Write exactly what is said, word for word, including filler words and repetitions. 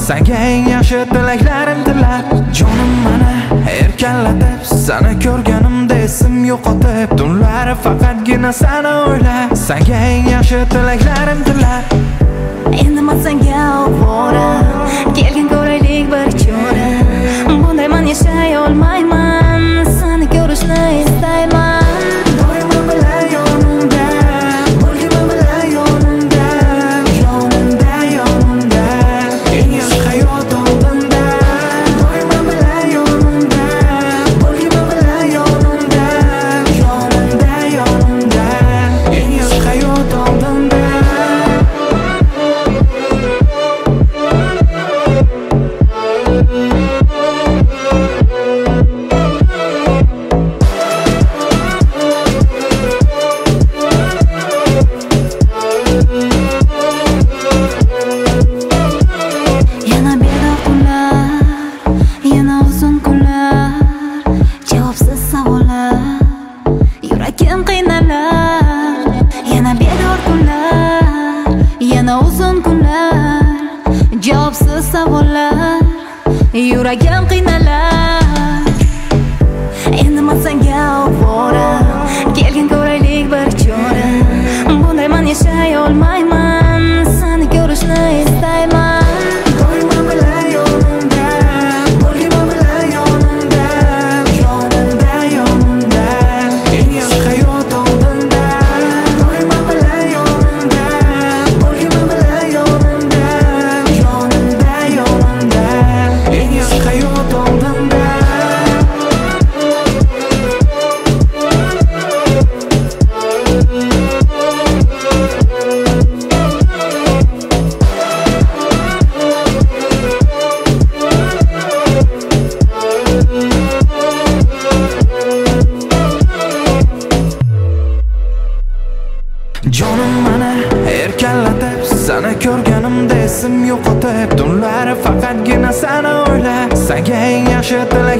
Senga eng yaxshi tilaklarim tilab, jonim mana erkalatib, seni ko'rganimda esim yo'qotib, tunlari faqatgina seni o'ylab, senga eng yaxshi tilaklarim tilab. Endi men senga ovora, kelgin ko'raylik bir chora. Bunday men yashay olmayman, seni ko'rishni istayman. Doimo bilan yonimda, bo'lgin bilan yonimda, yonimda, yonimda, eng yaxshi hayot oldimda. Doimo bilan yonimda, bo'lgin bilan yonimda, yonimda, yonimda, eng yaxshi hayot oldimda. Yuragim qiynalar, yana bedor kunlar, yana uzun kunlar, javobsiz savollar. Yuragim qiynalar, endi men senga ovora, kelgin ko'raylik bir chora. Bunday men yashay olmayman, seni ko'rishni istayman. Doimo bilan yonimda, bo'lgin bilan yonimda, yonimda, yonimda, eng yaxshi hayot oldimda. Doimo bilan yonimda, bo'lgin bilan yonimda, yonimda, yonimda, eng yaxshi hayot oldimda. Jonim mana erkalatib, seni ko'rganimda esim yo'qotib, tunlari faqatgina seni o'ylab, senga eng yaxshi tilak